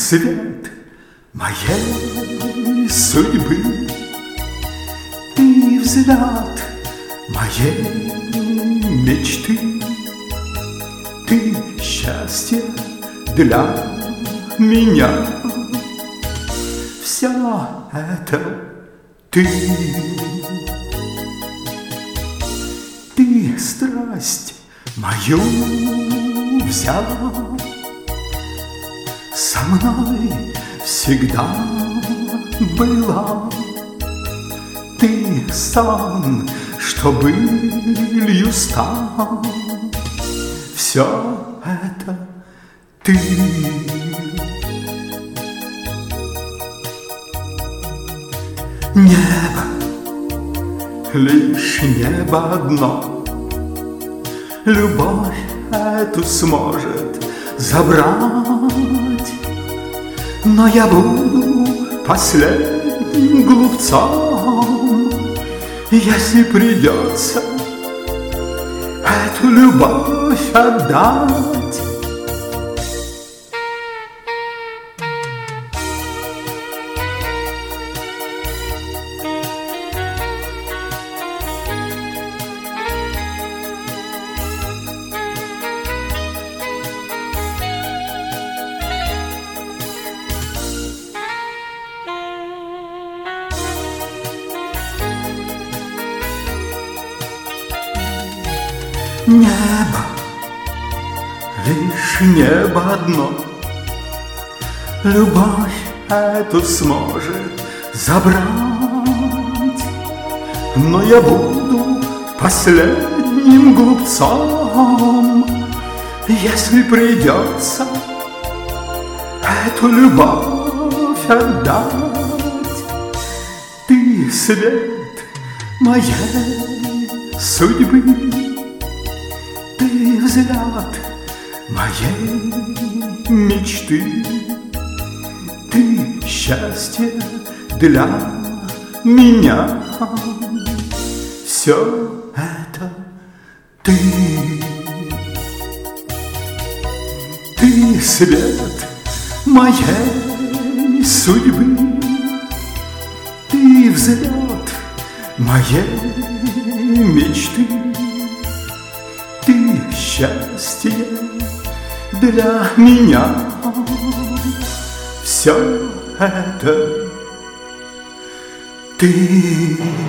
свет моей судьбы, ты взгляд моей мечты, ты счастье для меня. Все это ты страсть мою взяла, со мной всегда была. Ты сон, что былью стал, все это ты. Небо, лишь небо одно любовь эту сможет забрать, но я буду последним глупцом, если придется эту любовь отдать. Небо, лишь небо одно любовь эту сможет забрать, но я буду последним глупцом, если придется эту любовь отдать. Ты свет моей судьбы, ты взгляд моей мечты, ты счастье для меня. Все это ты. Ты свет моей судьбы, ты взгляд моей мечты, ты счастье для меня. Все это ты.